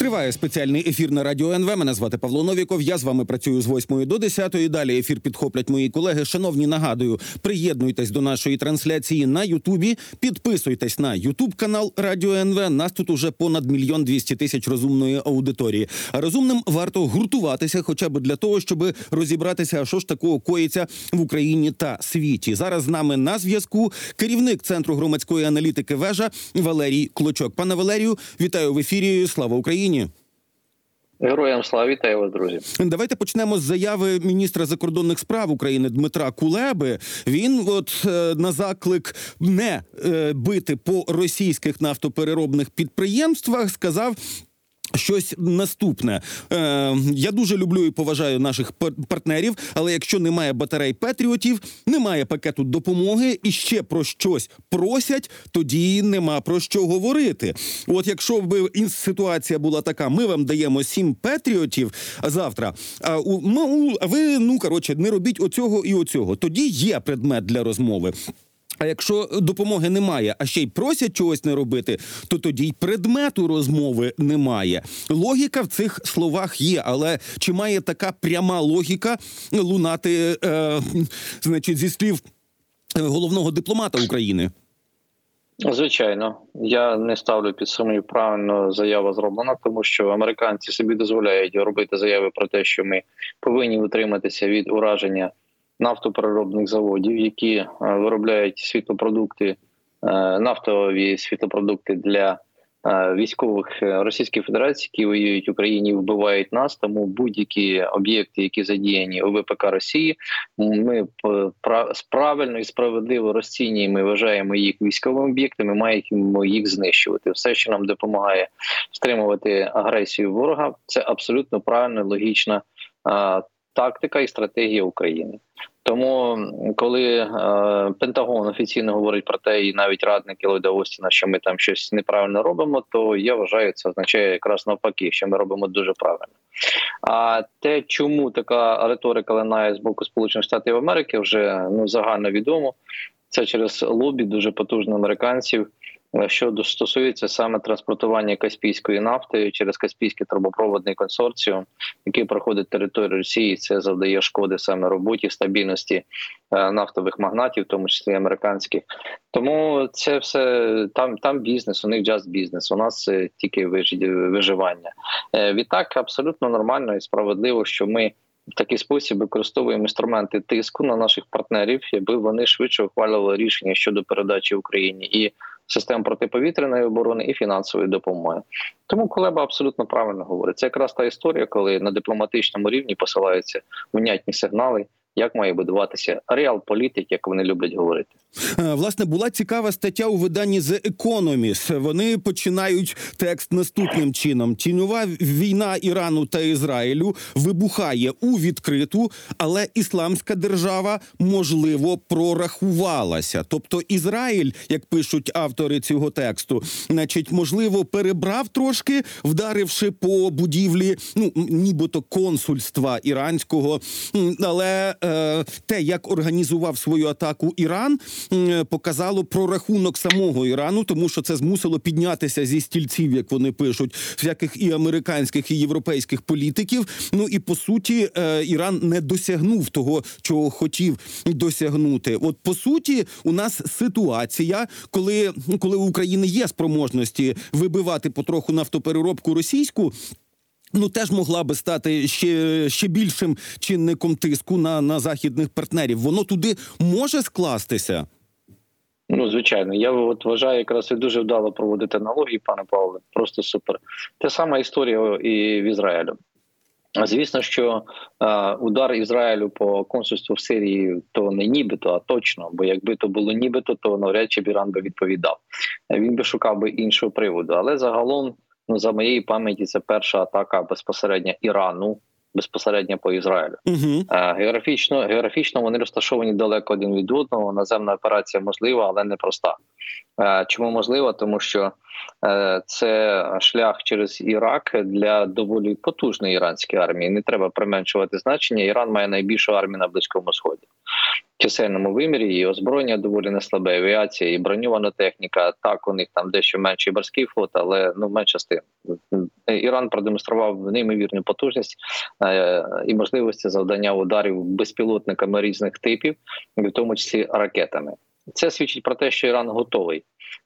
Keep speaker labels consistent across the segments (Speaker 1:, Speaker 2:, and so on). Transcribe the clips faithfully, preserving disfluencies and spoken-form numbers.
Speaker 1: Триває спеціальний ефір на Радіо ен ве. Мене звати Павло Новіков. Я з вами працюю з восьмої до десятої. Далі ефір підхоплять мої колеги. Шановні, нагадую, приєднуйтесь до нашої трансляції на Ютубі. Підписуйтесь на Ютуб-канал Радіо ен ве. Нас тут уже понад мільйон двісті тисяч розумної аудиторії. А розумним варто гуртуватися хоча б для того, щоб розібратися, що ж такого коїться в Україні та світі. Зараз з нами на зв'язку керівник Центру громадської аналітики «Вежа» Валерій Клочок. Пане Валерію, вітаю в ефірі. Слава Україні!
Speaker 2: Героям слава, вітаю вас, друзі.
Speaker 1: Давайте почнемо з заяви міністра закордонних справ України Дмитра Кулеби. Він от е, на заклик не е, бити по російських нафтопереробних підприємствах сказав щось наступне. Е, я дуже люблю і поважаю наших партнерів, але якщо немає батарей Петріотів, немає пакету допомоги і ще про щось просять, тоді нема про що говорити. От якщо б ситуація була така, ми вам даємо сім Петріотів завтра, а, у, ну, а ви, ну, коротше, не робіть оцього і оцього, тоді є предмет для розмови. А якщо допомоги немає, а ще й просять чогось не робити, то тоді й предмету розмови немає. Логіка в цих словах є, але чи має така пряма логіка лунати, е, значить, зі слів головного дипломата України?
Speaker 2: Звичайно. Я не ставлю під сумнів, правильно заява зроблена, тому що американці собі дозволяють робити заяви про те, що ми повинні утриматися від ураження нафтопереробних заводів, які виробляють світлопродукти, нафтові світлопродукти для військових Російської Федерації, які воюють в Україні і вбивають нас. Тому будь-які об'єкти, які задіяні у ве пе ка Росії, ми правильно і справедливо розцінюємо і вважаємо їх військовими об'єктами, маємо їх знищувати. Все, що нам допомагає стримувати агресію ворога, це абсолютно правильна, логічна тактика і стратегія України. Тому, коли е, Пентагон офіційно говорить про те, і навіть радники Ллойда Остіна, що ми там щось неправильно робимо, то я вважаю, це означає якраз навпаки, що ми робимо дуже правильно. А те, чому така риторика лунає з боку Сполучених Штатів Америки, вже ну, загально відомо. Це через лобі дуже потужних американців, що стосується саме транспортування каспійської нафти через Каспійський трубопроводний консорціум, який проходить територію Росії. Це завдає шкоди саме роботі, стабільності нафтових магнатів, в тому числі американських. Тому це все, там, там бізнес, у них just бізнес, у нас це тільки виживання. Відтак, абсолютно нормально і справедливо, що ми в такий спосіб використовуємо інструменти тиску на наших партнерів, аби вони швидше ухвалювали рішення щодо передачі Україні і систем протиповітряної оборони, і фінансової допомоги. Тому Кулеба абсолютно правильно говорить. Це якраз та історія, коли на дипломатичному рівні посилаються внятні сигнали, як має будуватися реал-політик, як вони люблять говорити.
Speaker 1: Власне, була цікава стаття у виданні The Economist. Вони починають текст наступним чином. Тіньова війна Ірану та Ізраїлю вибухає у відкриту, але Ісламська держава, можливо, прорахувалася. Тобто Ізраїль, як пишуть автори цього тексту, значить, можливо, перебрав трошки, вдаривши по будівлі, ну, нібито консульства іранського, але е, те, як організував свою атаку Іран, показало прорахунок самого Ірану, тому що це змусило піднятися зі стільців, як вони пишуть, всяких і американських, і європейських політиків. Ну і, по суті, Іран не досягнув того, чого хотів досягнути. От, по суті, у нас ситуація, коли, коли у України є спроможності вибивати потроху нафтопереробку російську, ну, теж могла би стати ще, ще більшим чинником тиску на, на західних партнерів. Воно туди може скластися?
Speaker 2: Ну, звичайно. Я от вважаю, якраз і дуже вдало проводити аналогії, пане Павле. Просто супер. Те сама історія і в Ізраїлю. Звісно, що е, удар Ізраїлю по консульству в Сирії то не нібито, а точно. Бо якби то було нібито, то навряд чи б Іран би відповідав. Він би шукав би іншого приводу. Але загалом, ну, за моєї пам'яті, це перша атака безпосередньо Ірану, безпосередньо по Ізраїлю. Uh-huh. Е, географічно, географічно вони розташовані далеко один від одного. Наземна операція можлива, але не проста. Е, чому можлива? Тому що це шлях через Ірак для доволі потужної іранської армії. Не треба применшувати значення. Іран має найбільшу армію на Близькому Сході. В чисельному вимірі і озброєння доволі не слабе, авіація, і броньована техніка. Так, у них там дещо менший морський флот, але ну менше з тим. Іран продемонстрував неймовірну потужність е, і можливості завдання ударів безпілотниками різних типів, в тому числі ракетами. Це свідчить про те, що Іран готовий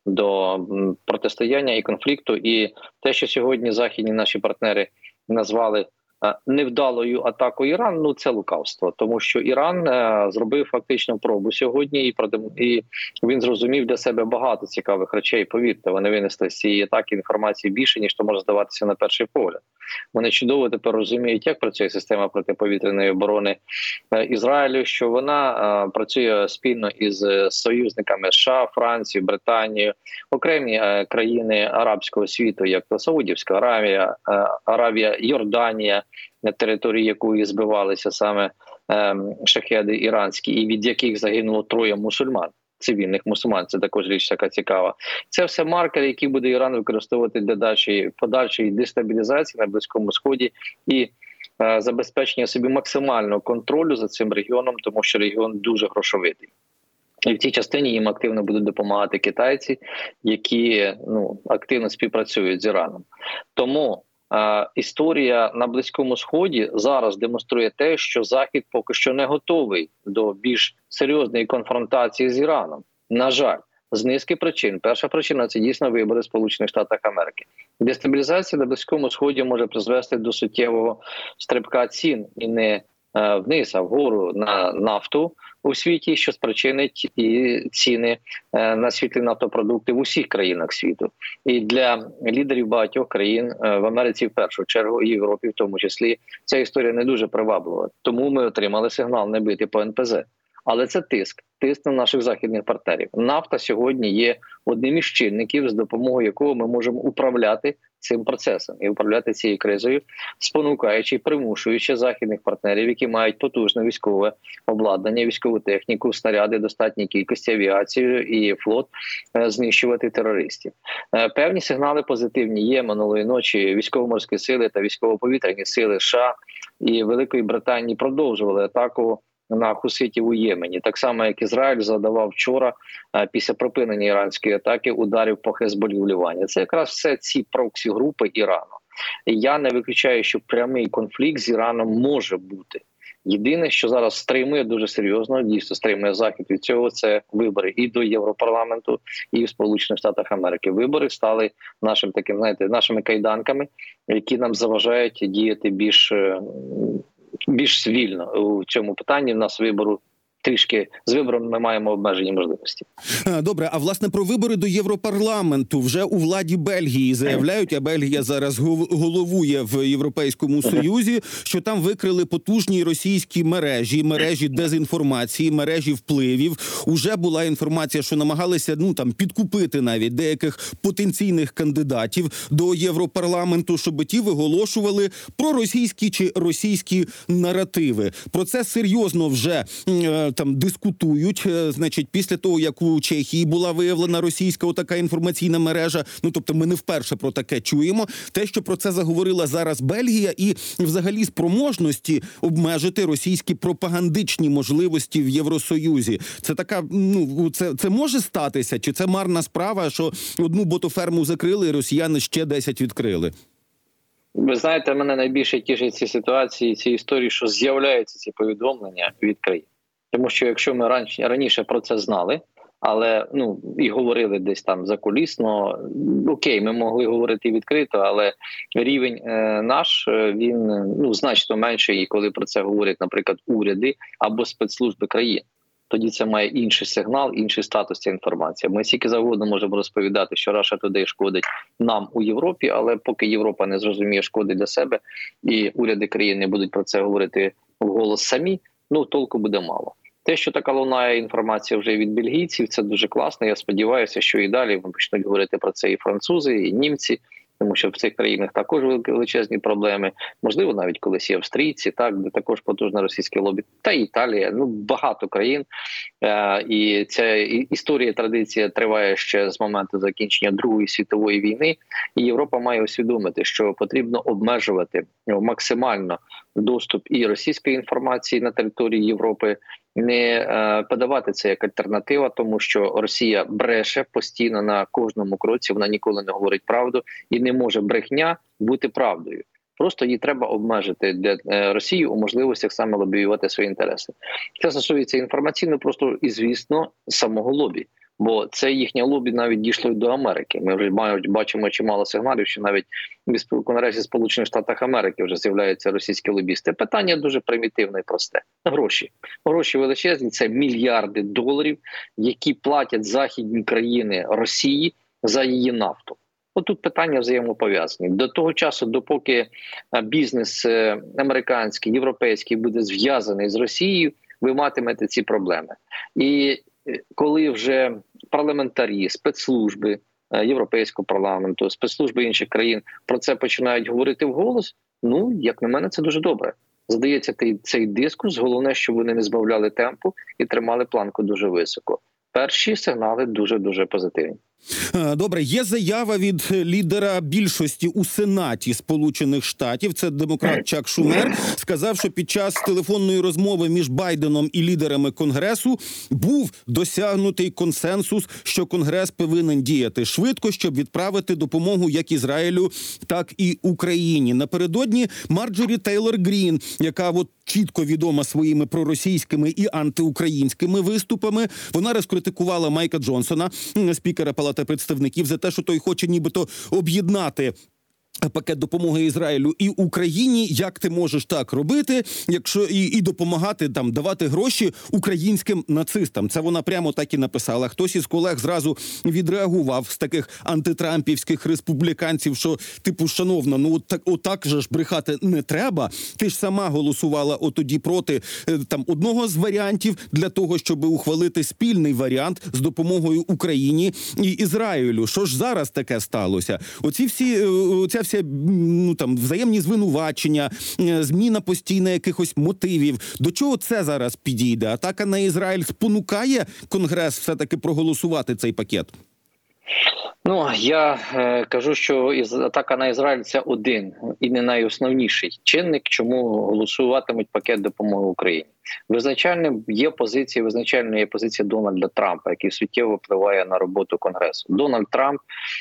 Speaker 2: до протистояння і конфлікту. І те, що сьогодні західні наші партнери назвали невдалою атакою Іран, ну це лукавство, тому що Іран е, зробив фактично пробу сьогодні, і і він зрозумів для себе багато цікавих речей. Повірте, вони винесли з цієї атаки інформації більше, ніж то може здаватися на перший погляд. Вони чудово тепер розуміють, як працює система протиповітряної оборони е, Ізраїлю, що вона е, працює спільно із союзниками США, Францією, Британією, окремі е, країни арабського світу, як то Саудівська Аравія, е, Аравія, Йорданія, на території якої збивалися саме е, шахеди іранські, і від яких загинуло троє мусульман, цивільних мусульман. Це також річ така цікава. Це все маркери, які буде Іран використовувати для дальшої, подальшої дестабілізації на Близькому Сході і е, забезпечення собі максимального контролю за цим регіоном, тому що регіон дуже грошовитий. І в цій частині їм активно будуть допомагати китайці, які ну, активно співпрацюють з Іраном. Тому Е, історія на Близькому Сході зараз демонструє те, що Захід поки що не готовий до більш серйозної конфронтації з Іраном. На жаль, з низки причин. Перша причина – це дійсно вибори в Сполучених Штатах Америки. Дестабілізація на Близькому Сході може призвести до суттєвого стрибка цін і не е, вниз, а вгору на нафту у світі, що спричинить і ціни на світлі нафтопродукти в усіх країнах світу. І для лідерів багатьох країн в Америці в першу чергу, і в Європі в тому числі, ця історія не дуже приваблива. Тому ми отримали сигнал не бити по ен пе зет. Але це тиск, тиск на наших західних партнерів. Нафта сьогодні є одним із чинників, з допомогою якого ми можемо управляти цим процесом і управляти цією кризою, спонукаючи, примушуючи західних партнерів, які мають потужне військове обладнання, військову техніку, снаряди, достатній кількості, авіацію і флот, знищувати терористів. Певні сигнали позитивні є. Минулої ночі військово-морські сили та військово-повітряні сили США і Великої Британії продовжували атаку на хуситів у Ємені. Так само, як Ізраїль задавав вчора, після припинення іранської атаки, ударів по Хезболі в Лівані. Це якраз все ці проксі-групи Ірану. І я не виключаю, що прямий конфлікт з Іраном може бути. Єдине, що зараз стримує дуже серйозно, дійсно стримує Захід від цього, це вибори і до Європарламенту, і в Сполучених Штатах Америки. Вибори стали нашим таким, знаєте, нашими кайданками, які нам заважають діяти більш більш вільно у цьому питанні. В нас вибору трішки, з вибором ми маємо обмежені можливості.
Speaker 1: Добре, а власне про вибори до Європарламенту вже у владі Бельгії заявляють, а Бельгія зараз головує в Європейському Союзі, що там викрили потужні російські мережі, мережі дезінформації, мережі впливів. Уже була інформація, що намагалися, ну там, підкупити навіть деяких потенційних кандидатів до Європарламенту, щоб ті виголошували проросійські чи російські наративи. Про це серйозно вже там дискутують, значить, після того, як у Чехії була виявлена російська отака інформаційна мережа, ну, тобто ми не вперше про таке чуємо, те, що про це заговорила зараз Бельгія і взагалі спроможності обмежити російські пропагандичні можливості в Євросоюзі. Це така, ну, це, це може статися? Чи це марна справа, що одну ботоферму закрили, і росіяни ще десять відкрили?
Speaker 2: Ви знаєте, мене найбільше тішить ці ситуації, ці історії, що з'являються ці повідомлення від країн. Тому що якщо ми раніше, раніше про це знали, але ну і говорили десь там закулісно, окей, ми могли говорити відкрито, але рівень е, наш, він ну значно менший, і коли про це говорять, наприклад, уряди або спецслужби країн. Тоді це має інший сигнал, інший статус ця інформація. Ми скільки завгодно можемо розповідати, що Russia Today шкодить нам у Європі, але поки Європа не зрозуміє шкоди для себе, і уряди країн не будуть про це говорити вголос самі, ну толку буде мало. Те, що така лунає інформація вже від бельгійців, це дуже класно. Я сподіваюся, що і далі почнуть говорити про це і французи, і німці. тому що в цих країнах також величезні проблеми. Можливо, навіть колись і австрійці, так, де також потужне російське лобі, та й Італія, ну багато країн. Е, і ця історія, традиція триває ще з моменту закінчення Другої світової війни. І Європа має усвідомити, що потрібно обмежувати максимально доступ і російської інформації на території Європи, не е, подавати це як альтернатива, тому що Росія бреше постійно на кожному кроці, вона ніколи не говорить правду, і не може брехня бути правдою. Просто їй треба обмежити для е, Росії у можливостях саме лобіювати свої інтереси. Це стосується інформаційно просто і, звісно, самого лобі. Бо це їхнє лобі навіть дійшло й до Америки. Ми вже бачимо чимало сигналів, що навіть в Конгресі Сполучених Штатів Америки вже з'являються російські лобісти. Питання дуже примітивне і просте. Гроші. Гроші величезні – це мільярди доларів, які платять західні країни Росії за її нафту. От тут питання взаємопов'язані. До того часу, допоки бізнес американський, європейський буде зв'язаний з Росією, ви матимете ці проблеми. І коли вже парламентарі, спецслужби Європейського парламенту, спецслужби інших країн про це починають говорити вголос, ну, як на мене, це дуже добре. Задається цей дискурс, головне, щоб вони не збавляли темпу і тримали планку дуже високо. Перші сигнали дуже-дуже позитивні.
Speaker 1: Добре, є заява від лідера більшості у Сенаті Сполучених Штатів, це демократ Чак Шумер, сказав, що під час телефонної розмови між Байденом і лідерами Конгресу був досягнутий консенсус, що Конгрес повинен діяти швидко, щоб відправити допомогу як Ізраїлю, так і Україні. Напередодні Марджорі Тейлор Грін, яка от чітко відома своїми проросійськими і антиукраїнськими виступами, вона розкритикувала Майка Джонсона, спікера Палати представників, за те, що той хоче нібито об'єднати пакет допомоги Ізраїлю і Україні. Як ти можеш так робити, якщо і, і допомагати там, давати гроші українським нацистам? Це вона прямо так і написала. Хтось із колег зразу відреагував з таких антитрампівських республіканців, що типу, шановна, ну от так, отак же ж брехати не треба. Ти ж сама голосувала отоді проти там одного з варіантів для того, щоб ухвалити спільний варіант з допомогою Україні і Ізраїлю. Що ж зараз таке сталося? Оці всі, оця вся ну там взаємні звинувачення, зміна постійна якихось мотивів. До чого це зараз підійде? Атака на Ізраїль спонукає Конгрес все-таки проголосувати цей пакет?
Speaker 2: Ну, я е, кажу, що із, атака на Ізраїль – це один і не найосновніший чинник, чому голосуватимуть пакет допомоги Україні. Визначальним є позиція, визначальною є позиція Дональда Трампа, який суттєво впливає на роботу Конгресу. Дональд Трамп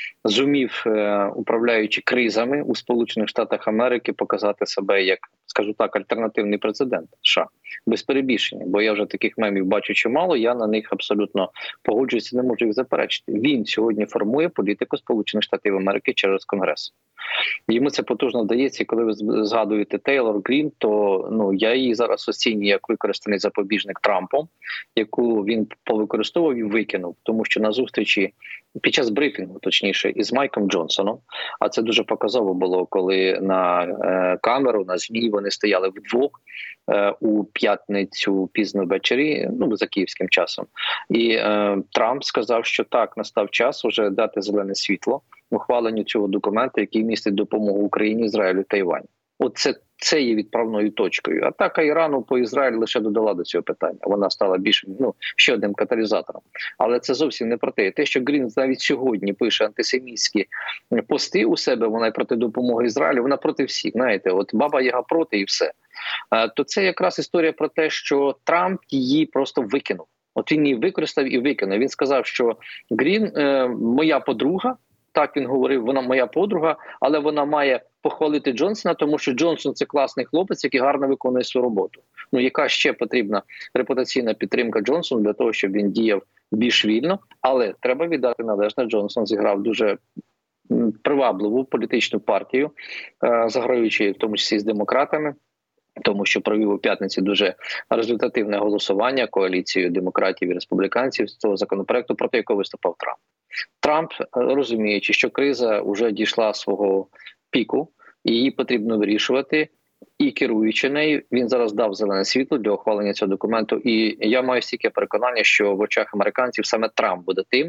Speaker 2: зумів, е, управляючи кризами у Сполучених Штатах Америки, показати себе як, скажу так, альтернативний президент США. Без перебільшення, бо я вже таких мемів бачу чимало, я на них абсолютно погоджуюся, не можу їх заперечити. Він сьогодні формує політику Сполучених Штатів Америки через Конгрес. Йому це потужно вдається, і коли ви згадуєте Тейлор Грін, то ну, я її зараз оцінюю як використаний запобіжник Трампом, яку він повикористовував і викинув, тому що на зустрічі, під час брифінгу, точніше, із Майком Джонсоном, а це дуже показово було, коли на е, камеру, на ЗМІ вони стояли вдвох е, у п'ятницю пізно ввечері, ну, за київським часом. І е, Трамп сказав, що так, настав час вже дати зелене світло ухваленню цього документу, який містить допомогу Україні, Ізраїлю, Тайваню. От це, це є відправною точкою. Атака Ірану по Ізраїлю лише додала до цього питання. Вона стала більш, ну, ще одним каталізатором. Але це зовсім не про те. Те, що Грін навіть сьогодні пише антисемітські пости у себе, вона й проти допомоги Ізраїлю, вона проти всіх. Знаєте, от баба Яга проти і все. То це якраз історія про те, що Трамп її просто викинув. От він її використав і викинув. Він сказав, що Грін е, моя подруга, так він говорив, вона моя подруга, але вона має похвалити Джонсона, тому що Джонсон – це класний хлопець, який гарно виконує свою роботу. Ну, яка ще потрібна репутаційна підтримка Джонсону для того, щоб він діяв більш вільно, але треба віддати належне, Джонсон зіграв дуже привабливу політичну партію, заграючи в тому числі з демократами, тому що провів у п'ятниці дуже результативне голосування коаліцією демократів і республіканців з цього законопроекту, проти якого виступав Трамп. Трамп, розуміючи, що криза вже дійшла свого піку, і її потрібно вирішувати, і керуючи нею, він зараз дав зелене світло для ухвалення цього документу. І я маю стільки переконання, що в очах американців саме Трамп буде тим,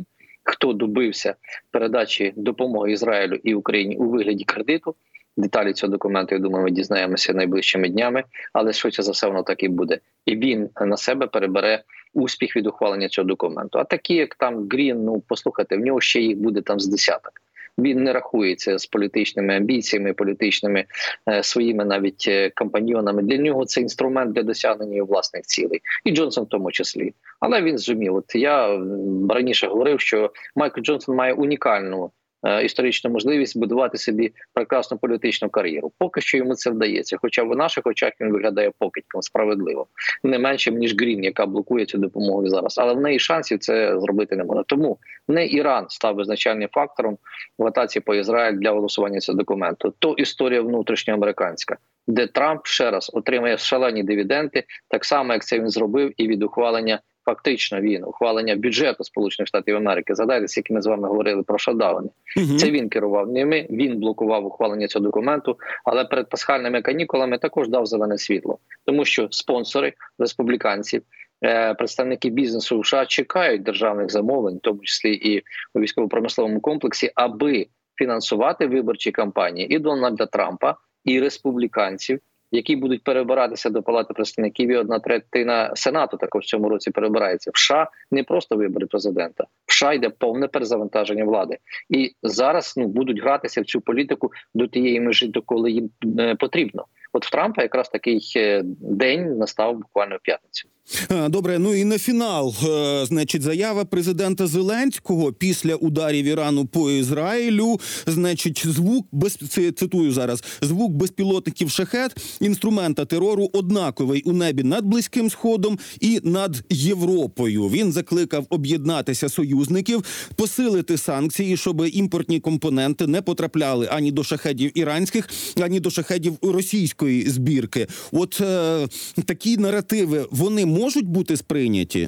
Speaker 2: хто добився передачі допомоги Ізраїлю і Україні у вигляді кредиту. Деталі цього документу, я думаю, ми дізнаємося найближчими днями, але швидше за все воно так і буде. І він на себе перебере успіх від ухвалення цього документу. А такі, як там Грін, ну послухайте, в нього ще їх буде там з десяток. Він не рахується з політичними амбіціями, політичними е, своїми навіть е, компаньйонами. Для нього це інструмент для досягнення його власних цілей. І Джонсон в тому числі. Але він зумів. От я раніше говорив, що Майкл Джонсон має унікальну історичну можливість будувати собі прекрасну політичну кар'єру. Поки що йому це вдається, хоча в наших очах він виглядає покидьком, справедливо. Не меншим, ніж Грін, яка блокує цю допомогу зараз. Але в неї шансів це зробити не може. Тому не Іран став визначальним фактором в атаці по Ізраїль для голосування цього документу. То історія внутрішньоамериканська, де Трамп ще раз отримає шалені дивіденди, так само, як це він зробив і від ухвалення фактично він, ухвалення бюджету Сполучених Штатів Америки. Згадайте, скільки ми з вами говорили про шатдауни. Угу. Це він керував ними, він блокував ухвалення цього документу, але перед пасхальними канікулами також дав зелене світло. Тому що спонсори, республіканці, представники бізнесу в США чекають державних замовлень, в тому числі і у військово-промисловому комплексі, аби фінансувати виборчі кампанії і Дональда Трампа, і республіканців, які будуть перебиратися до Палати представників, і одна третина Сенату також в цьому році перебирається. В США не просто вибори президента, в США йде повне перезавантаження влади. І зараз ну, будуть гратися в цю політику до тієї межі, доколи їм е, потрібно. От в Трампа якраз такий день настав буквально в п'ятницю.
Speaker 1: Добре, ну і на фінал, значить, заява президента Зеленського після ударів Ірану по Ізраїлю, значить, звук, без, цитую зараз, звук безпілотників «Шахед», інструмента терору однаковий у небі над Близьким Сходом і над Європою. Він закликав об'єднатися союзників, посилити санкції, щоб імпортні компоненти не потрапляли ані до шахедів іранських, ані до шахедів російської збірки. От е, такі наративи, вони можуть бути сприйняті?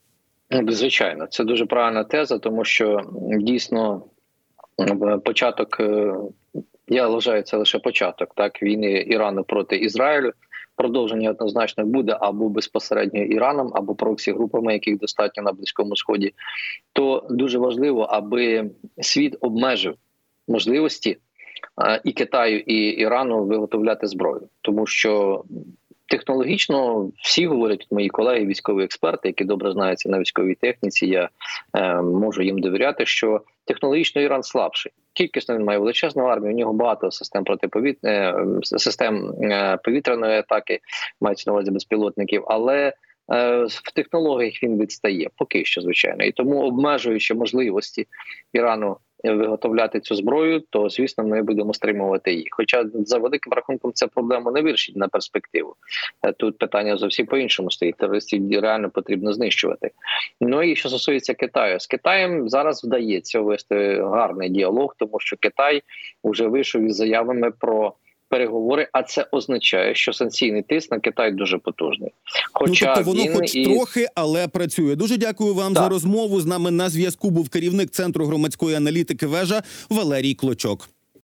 Speaker 2: Звичайно, це дуже правильна теза, тому що дійсно початок, я вважаю, це лише початок, так, війни Ірану проти Ізраїлю. Продовження однозначно буде або безпосередньо Іраном, або проксі-групами, яких достатньо на Близькому Сході. То дуже важливо, аби світ обмежив можливості і Китаю, і Ірану виготовляти зброю. Тому що технологічно всі говорять, мої колеги, військові експерти, які добре знаються на військовій техніці, я е, можу їм довіряти, що технологічно Іран слабший. Кількісно він має величезну армію, у нього багато систем протиповіт... е, систем е, повітряної атаки, мається на увазі безпілотників, але е, в технологіях він відстає, поки що, звичайно. І тому, обмежуючи можливості Ірану виготовляти цю зброю, то, звісно, ми будемо стримувати її. Хоча, за великим рахунком, ця проблема не вирішить на перспективу. Тут питання зовсім по-іншому стоїть. Терористів реально потрібно знищувати. Ну і що стосується Китаю. З Китаєм зараз вдається вести гарний діалог, тому що Китай вже вийшов із заявами про переговори, а це означає, що санкційний тиск на Китай дуже потужний. Хоча
Speaker 1: ну, тобто воно
Speaker 2: він
Speaker 1: хоч
Speaker 2: і...
Speaker 1: трохи, але працює. Дуже дякую вам
Speaker 2: так.
Speaker 1: за розмову. З нами на зв'язку був керівник Центру громадської аналітики «Вежа» Валерій Клочок.